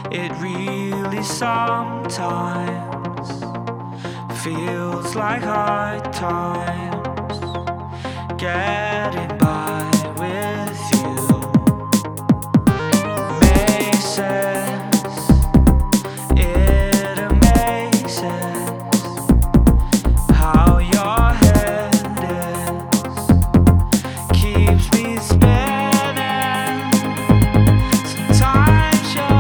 It really sometimes feels like hard times. Get